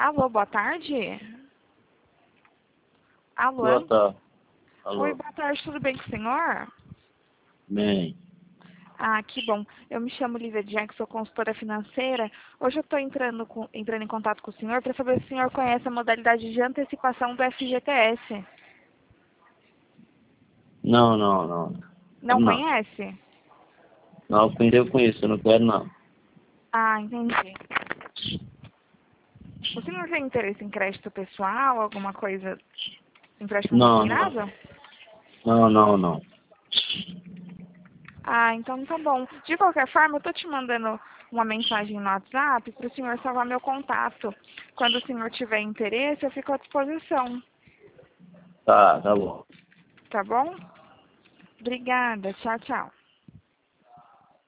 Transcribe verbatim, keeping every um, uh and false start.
Alô, boa tarde. Alô? Boa tarde. Alô. Oi, boa tarde, tudo bem com o senhor? Bem. Ah, que bom. Eu me chamo Lívia Jack, sou consultora financeira. Hoje eu estou entrando, com- entrando em contato com o senhor para saber se o senhor conhece a modalidade de antecipação do F G T S. Não, não, não. Não Não. conhece? Não, eu conheço, eu não quero não. Ah, entendi. O senhor tem interesse em crédito pessoal, alguma coisa, empréstimo Não, não. consignado? Não, não, não. Ah, então tá bom. De qualquer forma, eu tô te mandando uma mensagem no WhatsApp para o senhor salvar meu contato. Quando o senhor tiver interesse, eu fico à disposição. Tá, tá bom. Tá bom? Obrigada. Tchau, tchau.